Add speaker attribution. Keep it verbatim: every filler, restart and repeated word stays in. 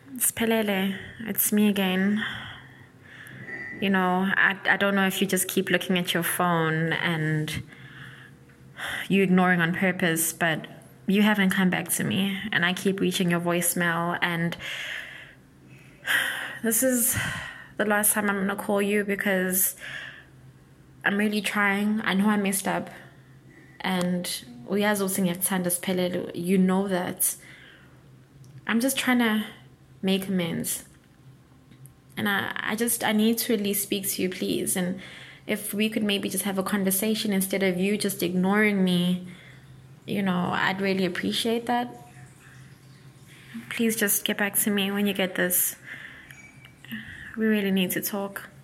Speaker 1: Spelele, it's me again. You know, I, I don't know if you just keep looking at your phone and you ignoring on purpose, but you haven't come back to me, and I keep reaching your voicemail, and this is the last time I'm going to call you because I'm really trying. I know I messed up, and you know that. I'm just trying to make amends. And I, I just, I need to at least speak to you, please. And if we could maybe just have a conversation instead of you just ignoring me, you know, I'd really appreciate that. Please just get back to me when you get this. We really need to talk.